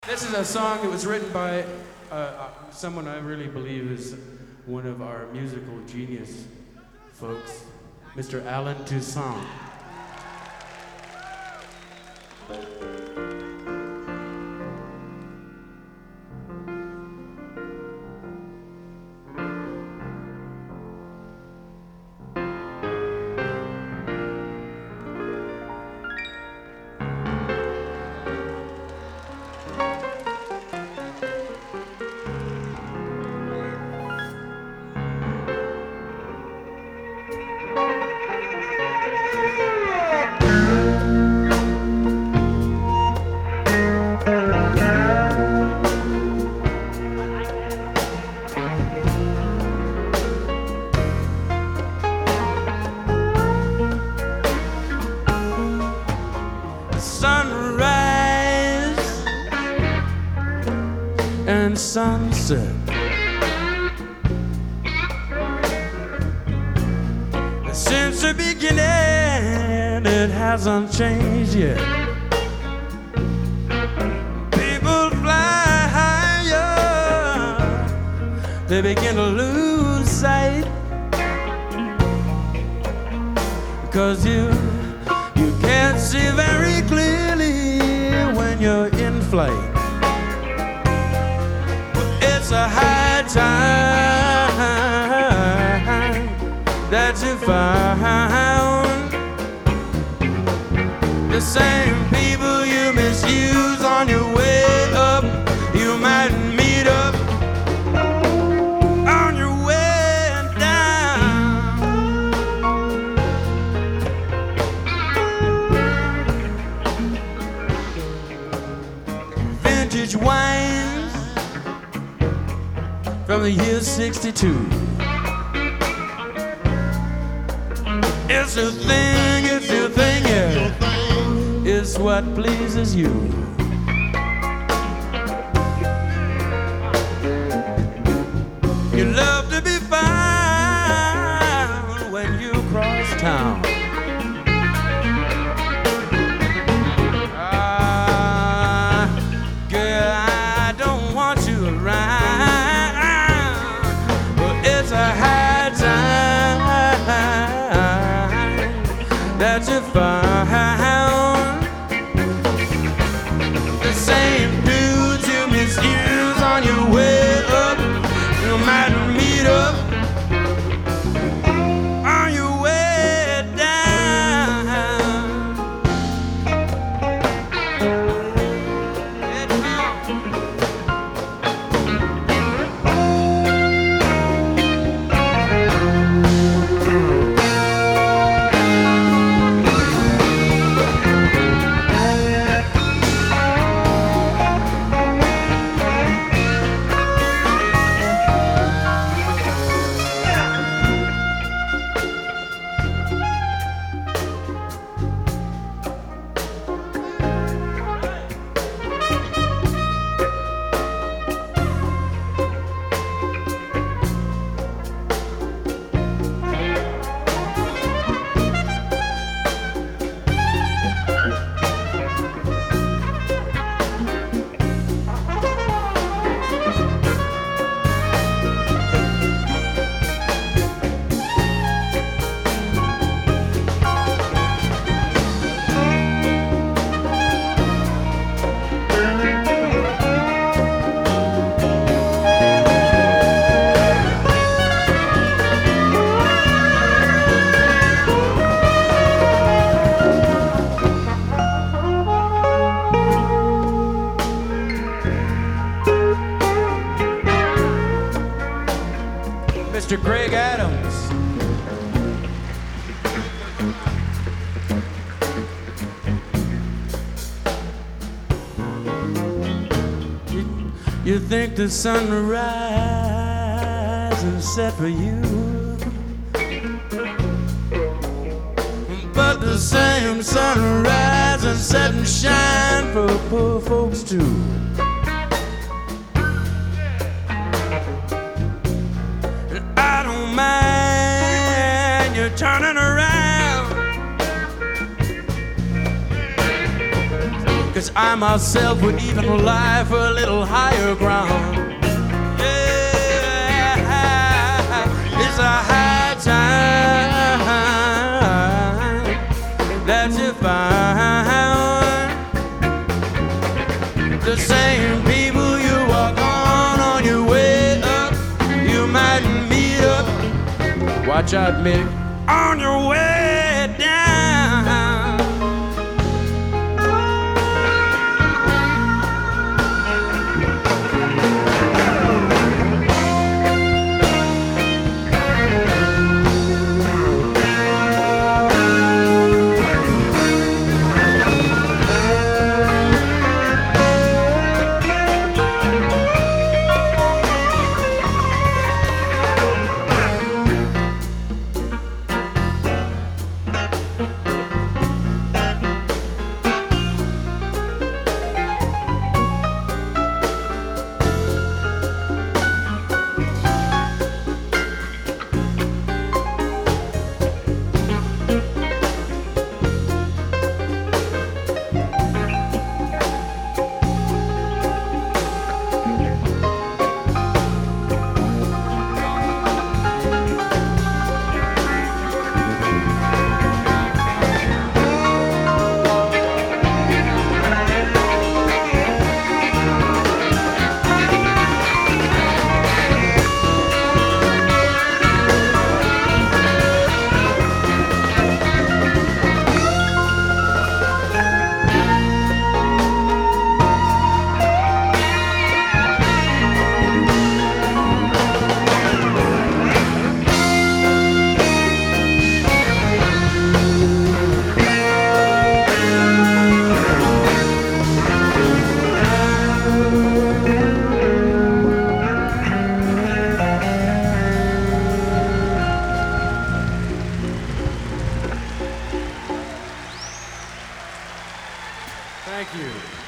This is a song that was written by someone I really believe is one of our musical genius folks, Mr. Alan Toussaint. Sunrise and sunset, since the beginning it hasn't changed yet. People fly higher, they begin to lose sight, because you can't see very clearly when you're in flight. It's a high time that you found the same people you misuse on your way up. You might meet up on your way down. Vintage wines from the year 62. It's a thing, yeah. It's what pleases you. You love to be found when you cross town. Girl, I don't want you around, but it's a high time that you found the same dudes you misuse on your way up. You might meet up on your way down. Mr. Greg Adams. You think the sun will rise and set for you, but the same sun will rise and set and shine for poor folks too. I don't mind you turning around, 'cause I myself would even lie for a little higher ground. Yeah, it's a high time that you find the same people you walk on your way up. You might meet up, watch out, Mick, on your way down. Thank you.